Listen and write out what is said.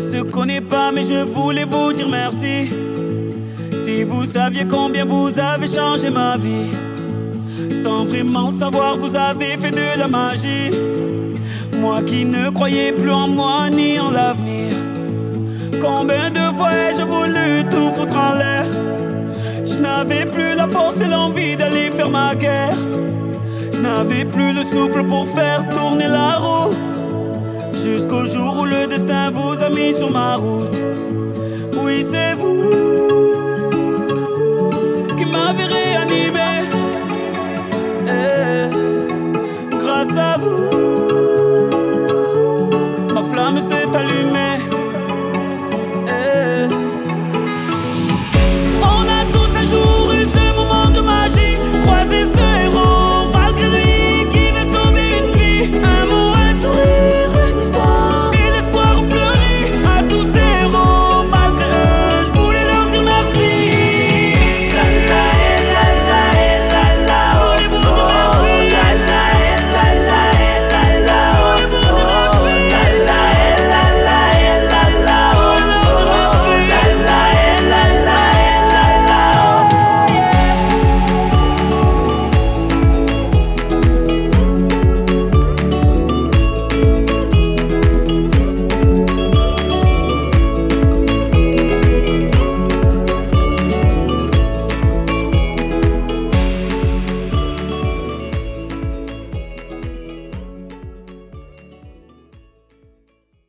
se connaît pas, mais je voulais vous dire merci. Si vous saviez combien vous avez changé ma vie, sans vraiment le savoir, vous avez fait de la magie. Moi qui ne croyais plus en moi ni en l'avenir, combien de fois ai-je voulu tout foutre en l'air. Je n'avais plus la force et l'envie d'aller faire ma guerre. Je n'avais plus le souffle pour faire tourner la roue, jusqu'au jour où le destin vous a mis sur ma route. Oui, c'est vous qui m'avez réanimé.